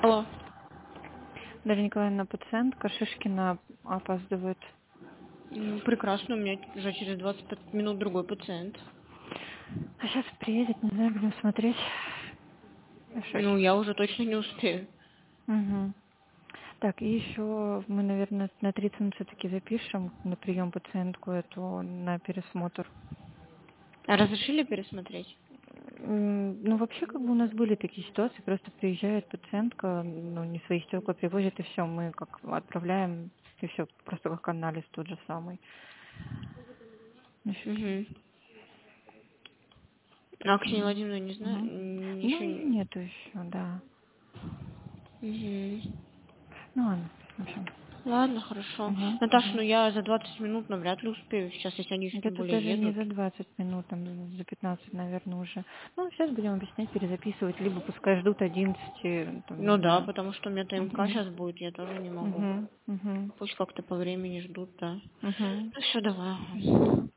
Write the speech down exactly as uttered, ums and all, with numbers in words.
Алло. Дарья Николаевна, пациентка Шишкина опаздывает. Ну, прекрасно, у меня уже через двадцать пять минут другой пациент. А сейчас приедет, не знаю, будем смотреть. Ну, я уже точно не успею. Угу. Так, и еще мы, наверное, на тридцать минут все-таки запишем на прием пациентку эту на пересмотр. А разрешили пересмотреть? М, Ну, вообще, как бы у нас были такие ситуации, просто приезжает пациентка, ну, не свои стекла привозит, и все, мы как отправляем, и все, просто как анализ тот же самый. Значит, Угу. А Ксения Владимировна, не знаю, угу. м, Ну, еще и не... нету еще, да. Угу. Ну, ладно, в общем. Ладно, хорошо. Угу, Наташа, ну угу. я за двадцать минут навряд ли успею сейчас, если они еще тем Где-то более даже не едут. за двадцать минут, там за пятнадцать, наверное, уже. Ну, сейчас будем объяснять, перезаписывать, либо пускай ждут одиннадцати, там, Ну не да, знаю. потому что у меня ТМК Угу, сейчас будет, я тоже не могу. угу, угу, Пусть как-то по времени ждут, да. угу. Ну все, давай. Давай. Ага.